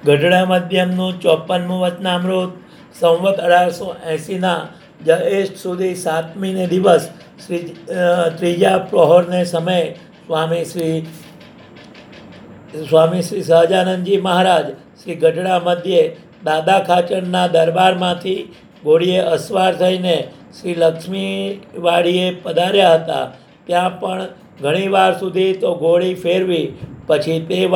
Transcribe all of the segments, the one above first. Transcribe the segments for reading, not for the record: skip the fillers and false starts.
ગઢડા મધ્યમનું 54મું વચનામૃત સંવત 1880ના જ્યેષ્ઠ સુધી 7મીને દિવસ શ્રી ત્રીજા પ્રહોરને સમયે સ્વામી શ્રી સહજાનંદજી મહારાજ શ્રી ગઢડા મધ્યે દાદા ખાચરના દરબારમાંથી ઘોડીએ અસવાર થઈને શ્રી લક્ષ્મીવાડીએ પધાર્યા હતા. ત્યાં પણ ઘણીવાર સુધી તો ઘોડી ફેરવી પછી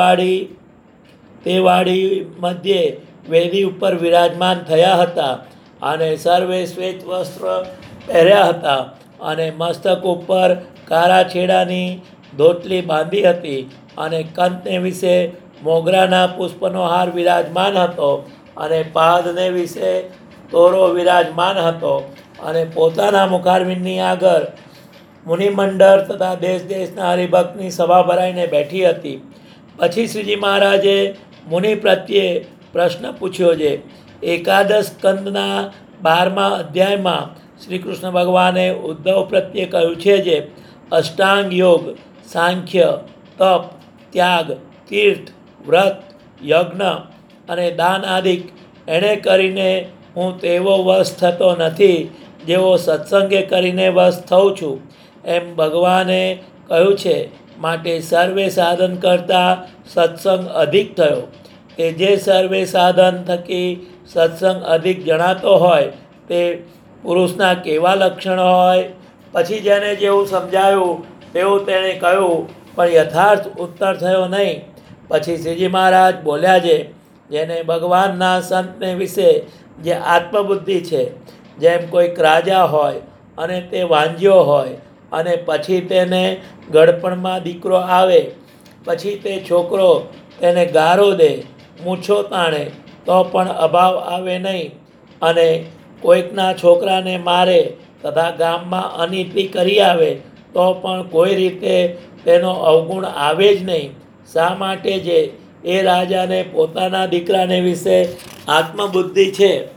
તે વાડી મધ્યે વેદી ઉપર વિરાજમાન થયા હતા અને સર્વે શ્વેત વસ્ત્ર પહેર્યા હતા અને મસ્તક ઉપર કાળા છેડાની ધોતલી બાંધી હતી અને કંઠને વિશે મોગરાના પુષ્પનો હાર વિરાજમાન હતો અને પાદને વિશે તોરો વિરાજમાન હતો અને પોતાના મુખારવિંદની આગળ મુનિમંડળ તથા દેશ દેશના હરિભક્તની સભા ભરાઈને બેઠી હતી. પછી શ્રીજી મહારાજે મુનિ પ્રત્યે પ્રશ્ન પૂછ્યો છે. એકાદશ સ્કંદના 12મા અધ્યાયમાં શ્રી કૃષ્ણ ભગવાને ઉદ્ધવ પ્રત્યે કહ્યું છે જે અષ્ટાંગ યોગ, સાંખ્ય, તપ, ત્યાગ, તીર્થ, વ્રત, યજ્ઞ અને દાન આદિક એણે કરીને હું તેવો વશ થતો નથી જેવો સત્સંગે કરીને વશ થઉં છું એમ ભગવાને કહ્યું છે. માટે સર્વે સાધન કરતાં સત્સંગ અધિક થયો. તે જે સર્વે સાધન થકી સત્સંગ અધિક જણાતો હોય તે પુરુષના કેવા લક્ષણ હોય. પછી જેને જેવું સમજાયું તેવું તેણે કહ્યું પણ યથાર્થ ઉત્તર થયો નહીં. પછી શ્રીજી મહારાજ બોલ્યા છે જેને ભગવાનના સંતને વિશે જે આત્મબુદ્ધિ છે, જેમ કોઈક રાજા હોય અને તે વાંજ્યો હોય અને પછી તેને ગળપણમાં દીકરો આવે, પછી તે છોકરો તેને ગારો દે, મૂછો તાણે તો પણ અભાવ આવે નહીં અને કોઈકના છોકરાને મારે તથા ગામમાં અનીતિ કરી આવે તો પણ કોઈ રીતે તેનો અવગુણ આવે જ નહીં. શા માટે જે એ રાજાને પોતાના દીકરાને વિશે આત્મબુદ્ધિ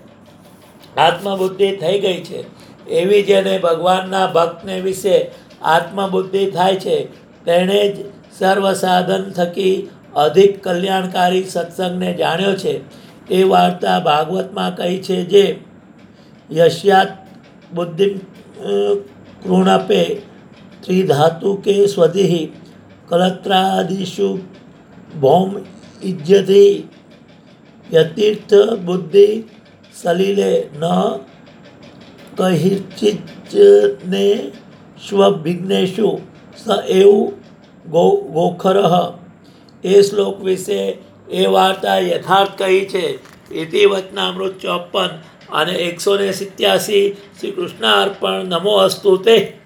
થઈ ગઈ છે એવી જેને ભગવાનના ભક્તને વિશે આત્મબુદ્ધિ થાય છે તેણે જ સર્વ સાધન થકી અધિક કલ્યાણકારી સત્સંગને જાણ્યો છે. એ વાર્તા ભાગવતમાં કહી છે જે યસ્યાત બુદ્ધિ કૃણપે ત્રિધાતુ કે સ્વધિ કલત્રાદિષુ ભૌમ ઇજ્જતિ યતીર્થ બુદ્ધિ સલિલે ન કહિર્ચિજ્જને સ્વવિઘ્નેશુ સ એવું ગોખરઃ. એ શ્લોક વિશે એ વાર્તા યથાર્થ કહી છે. ઇતિ વચનામૃત 54 અને 187. શ્રી કૃષ્ણ અર્પણ. નમો અસ્તુ તે.